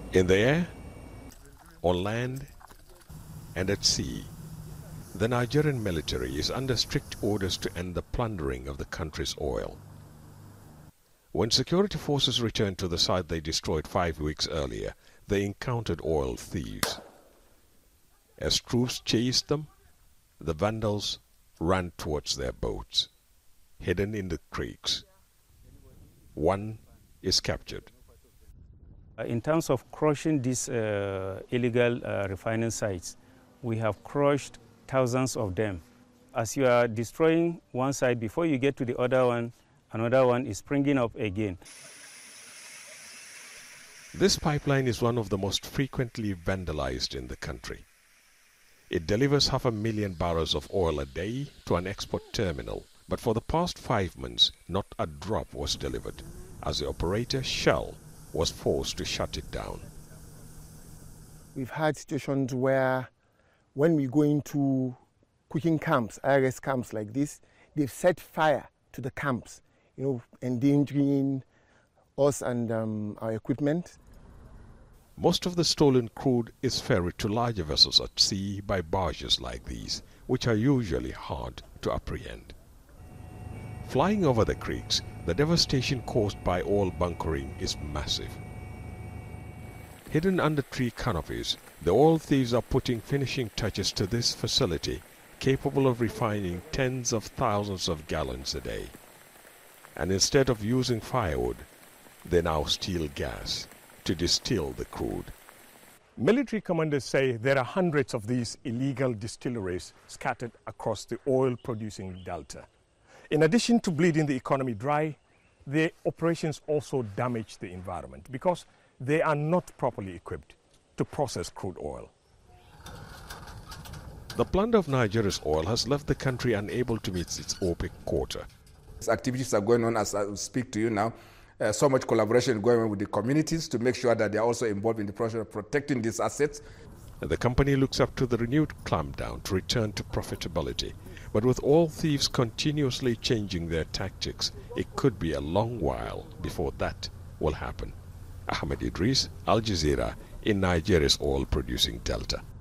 In the air, on land, and at sea, the Nigerian military is under strict orders to end the plundering of the country's oil. When security forces returned to the site they destroyed 5 weeks earlier, they encountered oil thieves. As troops chased them, the vandals ran towards their boats, hidden in the creeks. One is captured. In terms of crushing these illegal refining sites, we have crushed thousands of them. As you are destroying one site, before you get to the other one, another one is springing up again. This pipeline is one of the most frequently vandalized in the country. It delivers 500,000 barrels of oil a day to an export terminal, but for the past 5 months, not a drop was delivered, as the operator, Shell, was forced to shut it down. We've had situations where when we go into cooking camps, IRS camps like this, they've set fire to the camps, endangering us and our equipment. Most of the stolen crude is ferried to larger vessels at sea by barges like these, which are usually hard to apprehend. Flying over the creeks, the devastation caused by oil bunkering is massive. Hidden under tree canopies, the oil thieves are putting finishing touches to this facility, capable of refining tens of thousands of gallons a day. And instead of using firewood, they now steal gas to distill the crude. Military commanders say there are hundreds of these illegal distilleries scattered across the oil-producing delta. In addition to bleeding the economy dry, their operations also damage the environment because they are not properly equipped to process crude oil. The plunder of Nigeria's oil has left the country unable to meet its OPEC quota. Activities are going on as I speak to you now. So much collaboration going on with the communities to make sure that they are also involved in the process of protecting these assets. The company looks up to the renewed clampdown to return to profitability. But with oil thieves continuously changing their tactics, it could be a long while before that will happen. Ahmed Idris, Al Jazeera, in Nigeria's oil-producing delta.